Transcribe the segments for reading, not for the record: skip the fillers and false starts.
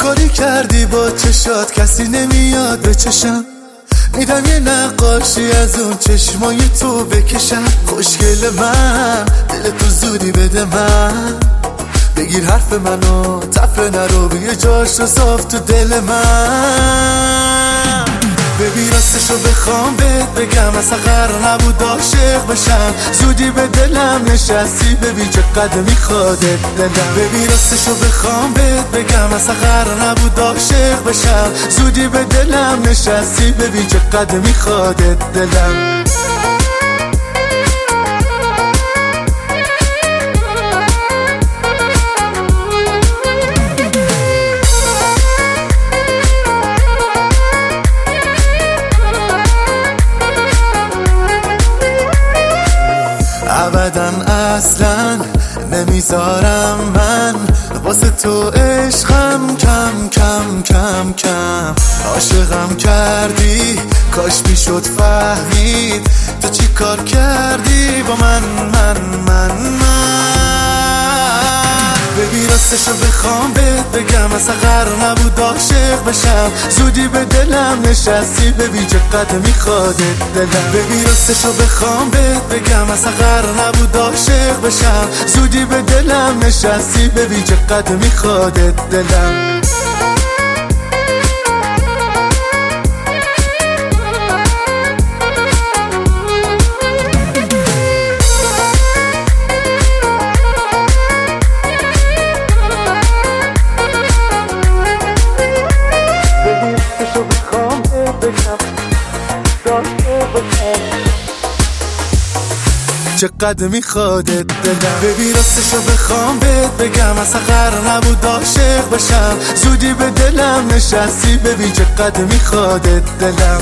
کاری کردی با چشات کسی نمیاد به چشم، میدم یه نقاشی از اون چشمای تو بکشم. خوشگل من دل تو زودی بده من، بگیر حرف منو تفره نرو بیا جاش رو صاف تو دل من. ببین راستشو بخوام بهت بگم اصلا قرار نبود عاشق بشم، زودی به دلم نشستی ببین چقدر میخوادت دلم. ببین راستشو بخوام بهت بگم اصلا قرار نبود عاشق بشم، زودی به دلم نشستی ببین چقدر میخوادت دلم. ابداً اصلاً نمیذارم من واسه تو عشقم کم کم کم کم. عاشقم کردی کاش میشد فهمید تو چی کار کردی با من. ببین راستشو بخوام بهت بگم اصلا قرار نبود عاشق بشم، زودی به دلم نشستی ببین چقدر میخوادت دلم. ببین راستشو بخوام بهت بگم اصلا قرار نبود عاشق بشم، زودی به دلم نشستی ببین چقدر میخوادت دلم. چقدر میخوادت دلم. ببین راستشو بخوام بهت بگم اصلا قرار نبود عاشق بشم، زودی به دلم نشستی ببین چقدر میخوادت دلم.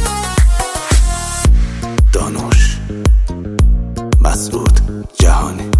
دانوش مسعود جهانی.